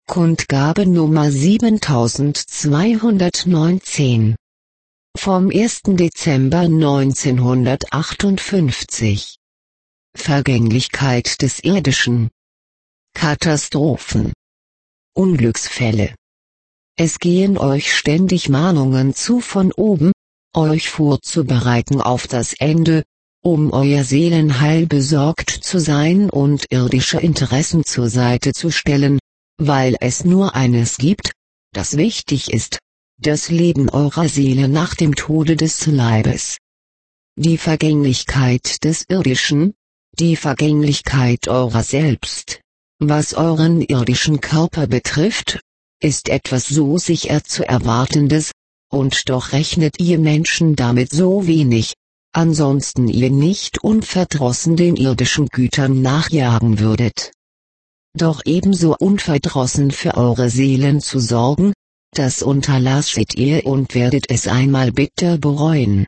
Kundgabe Nummer 7219. Vom 1. Dezember 1958. Vergänglichkeit des Irdischen. Katastrophen. Unglücksfälle. Es gehen euch ständig Mahnungen zu von oben, euch vorzubereiten auf das Ende, um euer Seelenheil besorgt zu sein und irdische Interessen zur Seite zu stellen, weil es nur eines gibt, das wichtig ist: das Leben eurer Seele nach dem Tode des Leibes. Die Vergänglichkeit des Irdischen, die Vergänglichkeit eurer selbst, was euren irdischen Körper betrifft, ist etwas so sicher zu Erwartendes, und doch rechnet ihr Menschen damit so wenig, ansonsten ihr nicht unverdrossen den irdischen Gütern nachjagen würdet. Doch ebenso unverdrossen für eure Seelen zu sorgen, das unterlasset ihr und werdet es einmal bitter bereuen.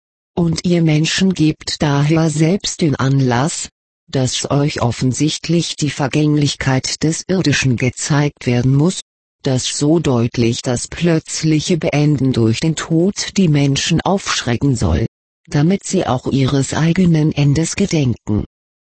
Und ihr Menschen gebt daher selbst den Anlass, dass euch offensichtlich die Vergänglichkeit des Irdischen gezeigt werden muss, dass so deutlich das plötzliche Beenden durch den Tod die Menschen aufschrecken soll, damit sie auch ihres eigenen Endes gedenken.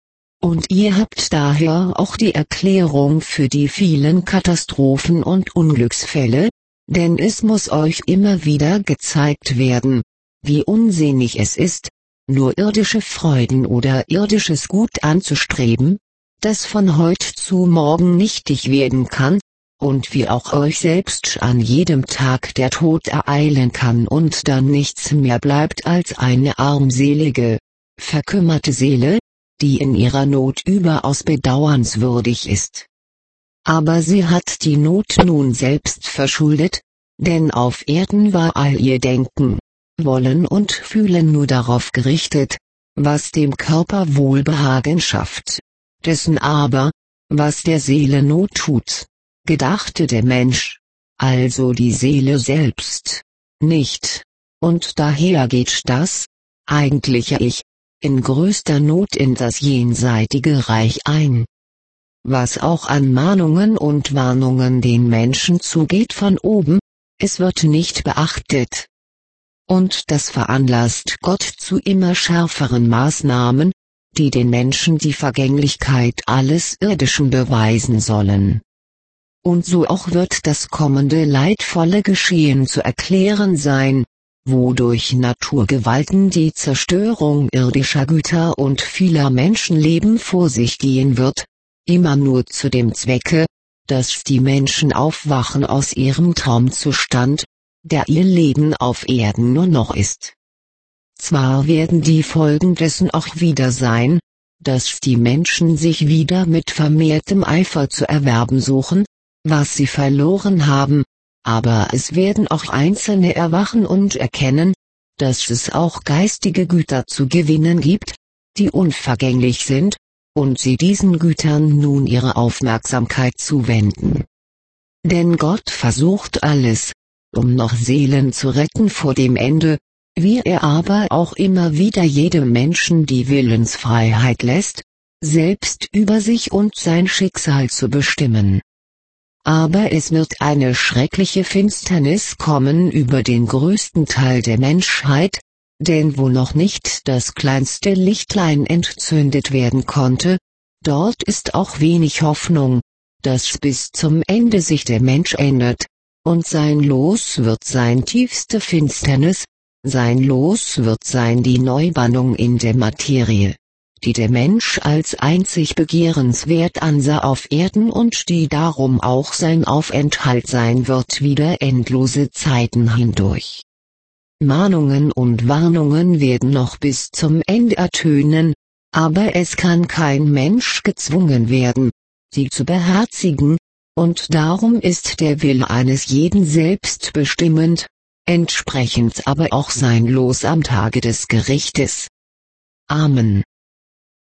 Und ihr habt daher auch die Erklärung für die vielen Katastrophen und Unglücksfälle, denn es muss euch immer wieder gezeigt werden, wie unsinnig es ist, nur irdische Freuden oder irdisches Gut anzustreben, das von heut zu morgen nichtig werden kann, und wie auch euch selbst an jedem Tag der Tod ereilen kann und dann nichts mehr bleibt als eine armselige, verkümmerte Seele, die in ihrer Not überaus bedauernswürdig ist. Aber sie hat die Not nun selbst verschuldet, denn auf Erden war all ihr Denken, Wollen und Fühlen nur darauf gerichtet, was dem Körper Wohlbehagen schafft, dessen aber, was der Seele Not tut, gedachte der Mensch, also die Seele selbst, nicht, und daher geht das eigentliche Ich in größter Not in das jenseitige Reich ein. Was auch an Mahnungen und Warnungen den Menschen zugeht von oben, es wird nicht beachtet. Und das veranlasst Gott zu immer schärferen Maßnahmen, die den Menschen die Vergänglichkeit alles Irdischen beweisen sollen. Und so auch wird das kommende leidvolle Geschehen zu erklären sein, wodurch Naturgewalten die Zerstörung irdischer Güter und vieler Menschenleben vor sich gehen wird, immer nur zu dem Zwecke, dass die Menschen aufwachen aus ihrem Traumzustand, der ihr Leben auf Erden nur noch ist. Zwar werden die Folgen dessen auch wieder sein, dass die Menschen sich wieder mit vermehrtem Eifer zu erwerben suchen, was sie verloren haben, aber es werden auch Einzelne erwachen und erkennen, dass es auch geistige Güter zu gewinnen gibt, die unvergänglich sind, und sie diesen Gütern nun ihre Aufmerksamkeit zuwenden. Denn Gott versucht alles, um noch Seelen zu retten vor dem Ende, wie er aber auch immer wieder jedem Menschen die Willensfreiheit lässt, selbst über sich und sein Schicksal zu bestimmen. Aber es wird eine schreckliche Finsternis kommen über den größten Teil der Menschheit, denn wo noch nicht das kleinste Lichtlein entzündet werden konnte, dort ist auch wenig Hoffnung, dass bis zum Ende sich der Mensch ändert, und sein Los wird sein tiefste Finsternis, sein Los wird sein die Neubannung in der Materie, die der Mensch als einzig begehrenswert ansah auf Erden und die darum auch sein Aufenthalt sein wird wieder endlose Zeiten hindurch. Mahnungen und Warnungen werden noch bis zum Ende ertönen, aber es kann kein Mensch gezwungen werden, sie zu beherzigen, und darum ist der Wille eines jeden selbstbestimmend, entsprechend aber auch sein Los am Tage des Gerichtes. Amen.